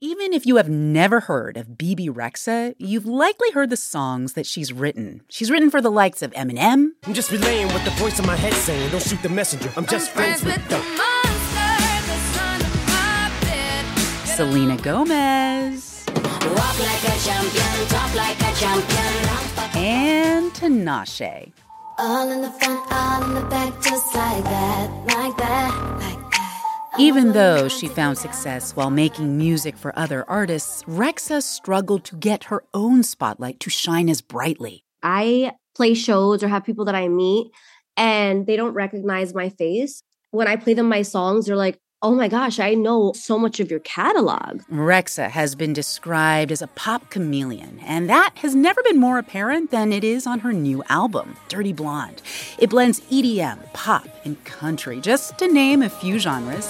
Even if you have never heard of Bebe Rexha, you've likely heard the songs that she's written. She's written for the likes of Eminem. I'm just relaying what the voice in my head saying. Don't shoot the messenger. I'm just friends with the Selena Gomez. Walk like a champion, talk like a champion. And Tinashe. All in the front, all in the back, just like that, like that, like that. Even though she found success while making music for other artists, Rexha struggled to get her own spotlight to shine as brightly. I play shows or have people that I meet and they don't recognize my face. When I play them my songs, they're like, oh my gosh, I know so much of your catalog. Rexha has been described as a pop chameleon, and that has never been more apparent than it is on her new album, Dirty Blonde. It blends EDM, pop, and country, just to name a few genres.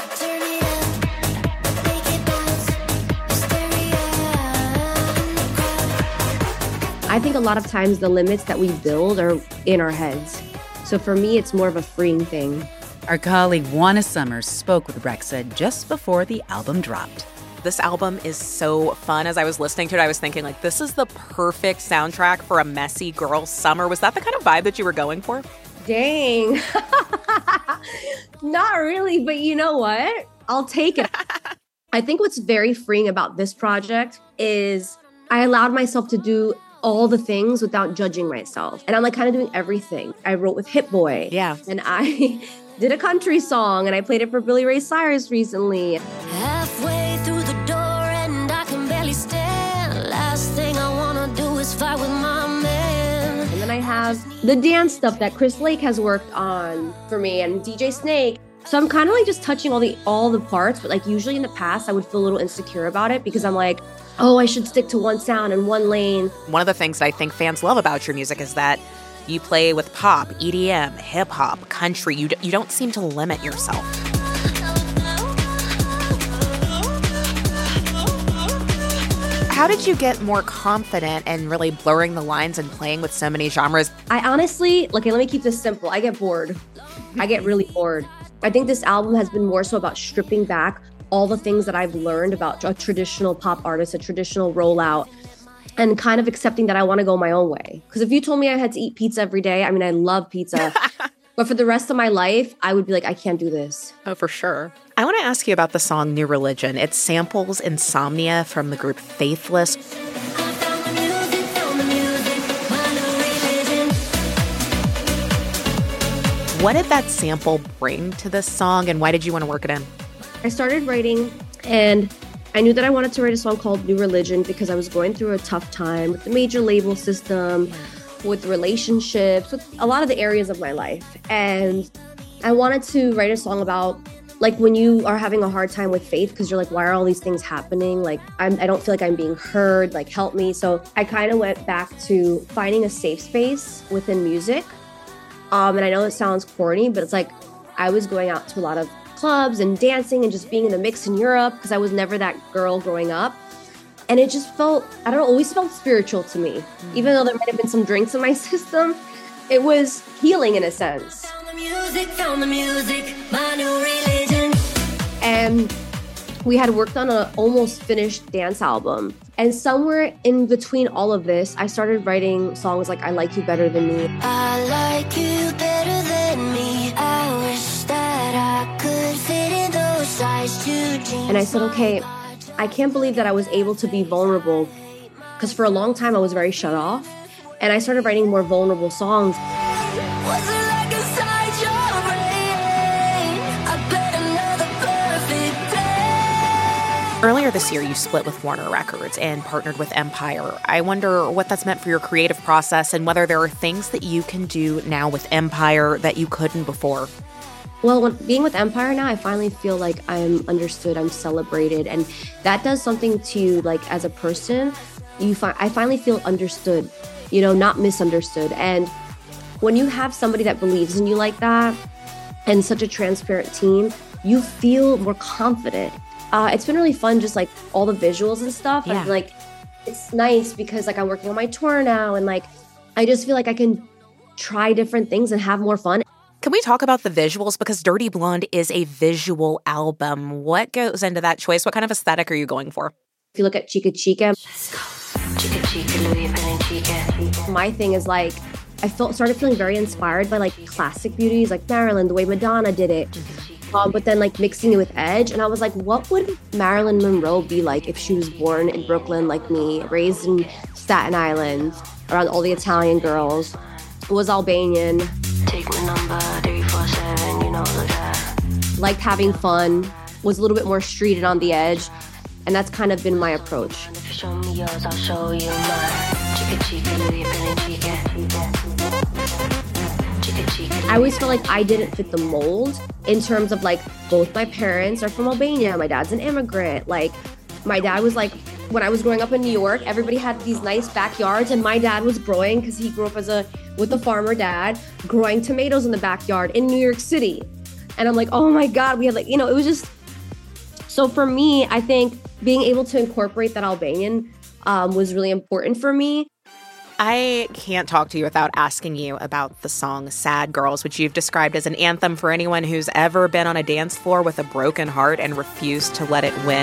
I think a lot of times the limits that we build are in our heads. So for me, it's more of a freeing thing. Our colleague Juana Summers spoke with Rexha just before the album dropped. This album is so fun. As I was listening to it, I was thinking, like, this is the perfect soundtrack for a messy girl summer. Was that the kind of vibe that you were going for? Dang. Not really, but you know what? I'll take it. I think what's very freeing about this project is I allowed myself to do all the things without judging myself. And I'm like kind of doing everything. I wrote with Hit Boy. Yeah. And I did a country song and I played it for Billy Ray Cyrus recently. Halfway through the door and I can barely stand. Last thing I wanna do is fight with my man. And then I have the dance stuff that Chris Lake has worked on for me and DJ Snake. So I'm kind of like just touching all the parts, but like usually in the past I would feel a little insecure about it because I'm like, oh, I should stick to one sound and one lane. One of the things that I think fans love about your music is that you play with pop, EDM, hip-hop, country. You don't seem to limit yourself. How did you get more confident and really blurring the lines and playing with so many genres? I honestly, okay, let me keep this simple. I get bored. I get really bored. I think this album has been more so about stripping back all the things that I've learned about a traditional pop artist, a traditional rollout, and kind of accepting that I want to go my own way. Because if you told me I had to eat pizza every day, I mean, I love pizza. But for the rest of my life, I would be like, I can't do this. Oh, for sure. I want to ask you about the song New Religion. It samples Insomnia from the group Faithless. What did that sample bring to this song, and why did you want to work it in? I started writing, and I knew that I wanted to write a song called New Religion because I was going through a tough time with the major label system, with relationships, with a lot of the areas of my life. And I wanted to write a song about, like, when you are having a hard time with faith because you're like, why are all these things happening? Like, I don't feel like I'm being heard, like, help me. So I kind of went back to finding a safe space within music. And I know it sounds corny, but it's like I was going out to a lot of clubs and dancing and just being in the mix in Europe because I was never that girl growing up. And it just felt, I don't know, always felt spiritual to me. Even though there might have been some drinks in my system, it was healing in a sense. Found the music, my new religion. And we had worked on an almost finished dance album. And somewhere in between all of this, I started writing songs like I Like You Better Than Me. I like you better than me. I wish that I could fit in those size 2 jeans. And I said, okay, I can't believe that I was able to be vulnerable because for a long time I was very shut off. And I started writing more vulnerable songs. Was it like inside your brain? I bet another perfect day. Earlier this year, you split with Warner Records and partnered with Empire. I wonder what that's meant for your creative process and whether there are things that you can do now with Empire that you couldn't before. Well, being with Empire now, I finally feel like I'm understood, I'm celebrated. And that does something to you, like, as a person. I finally feel understood, you know, not misunderstood. And when you have somebody that believes in you like that and such a transparent team, you feel more confident. It's been really fun, just like all the visuals and stuff. Yeah. And like, it's nice because like I'm working on my tour now and like, I just feel like I can try different things and have more fun. Can we talk about the visuals? Because Dirty Blonde is a visual album. What goes into that choice? What kind of aesthetic are you going for? If you look at Chica Chica, my thing is like, I started feeling very inspired by like classic beauties like Marilyn, the way Madonna did it. But then like mixing it with edge. And I was like, what would Marilyn Monroe be like if she was born in Brooklyn like me, raised in Staten Island, around all the Italian girls, was Albanian. Take my number, 347, you know that. Liked having fun, was a little bit more streeted on the edge. And that's kind of been my approach. If you show me yours, I'll show you mine. I always felt like I didn't fit the mold in terms of like both my parents are from Albania. My dad's an immigrant. Like my dad was like, when I was growing up in New York, everybody had these nice backyards and my dad was growing, because he grew up with a farmer dad, growing tomatoes in the backyard in New York City. And I'm like, oh my God, we had like, it was just, so for me, I think being able to incorporate that Albanian was really important for me. I can't talk to you without asking you about the song Sad Girls, which you've described as an anthem for anyone who's ever been on a dance floor with a broken heart and refused to let it win.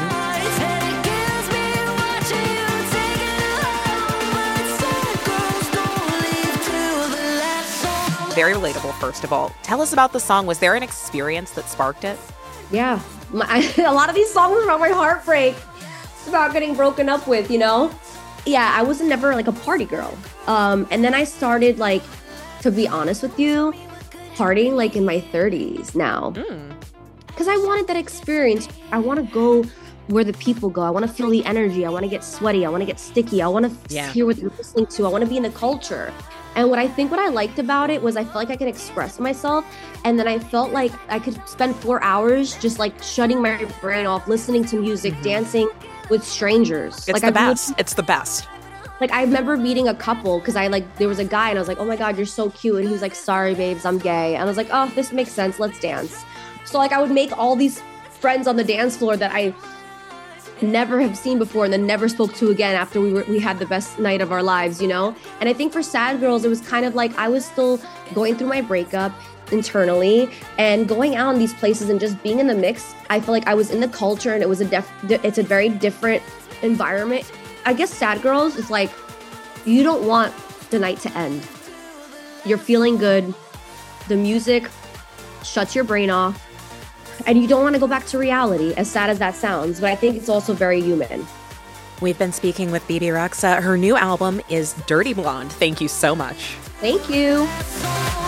Very relatable, first of all. Tell us about the song. Was there an experience that sparked it? Yeah. A lot of these songs are about my heartbreak. It's about getting broken up with, Yeah, I was never like a party girl. And then I started like, to be honest with you, partying like in my 30s now. Because I wanted that experience. I want to go where the people go. I want to feel the energy. I want to get sweaty. I want to get sticky. I want to hear what they're listening to. I want to be in the culture. And what I liked about it was I felt like I could express myself. And then I felt like I could spend 4 hours just like shutting my brain off, listening to music, dancing with strangers. It's like the best. It's the best. Like I remember meeting a couple because there was a guy and I was like, oh my God, you're so cute. And he was like, sorry, babes, I'm gay. And I was like, oh, this makes sense. Let's dance. So like I would make all these friends on the dance floor that I never have seen before and then never spoke to again after we had the best night of our lives, And I think for Sad Girls, it was kind of like I was still going through my breakup internally and going out in these places and just being in the mix. I feel like I was in the culture and it was it's a very different environment. I guess Sad Girls is like, you don't want the night to end. You're feeling good. The music shuts your brain off. And you don't want to go back to reality, as sad as that sounds. But I think it's also very human. We've been speaking with Bebe Rexha. Her new album is Dirty Blonde. Thank you so much. Thank you.